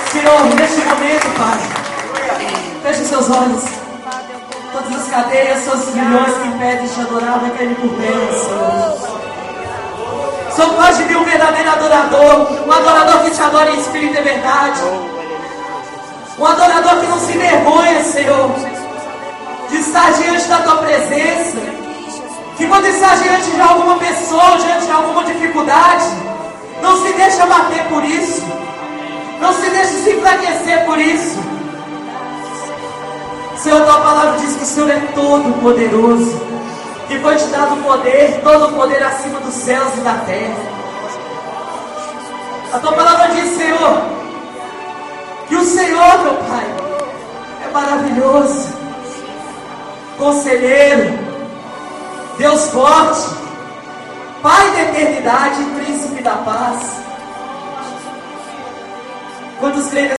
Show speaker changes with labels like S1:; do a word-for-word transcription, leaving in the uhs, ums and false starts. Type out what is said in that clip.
S1: Senhor, neste momento, Pai, feche seus olhos. Todas as cadeias, todos os milhões que impedem de te adorar, vai cair por terra, Senhor. Só pode vir um verdadeiro adorador, um adorador que te adora em espírito e verdade, um adorador que não se envergonha, Senhor, de estar diante da tua presença, que quando está diante de alguma pessoa, diante de alguma dificuldade, não se deixa bater por isso, não se deixa se enfraquecer por isso. Senhor, a tua palavra diz que o Senhor é todo poderoso, que foi te dado o poder, todo o poder acima dos céus e da terra. A tua palavra diz, Senhor, que o Senhor, meu Pai, é maravilhoso, conselheiro, Deus forte, Pai da eternidade e príncipe da paz. Quantos creem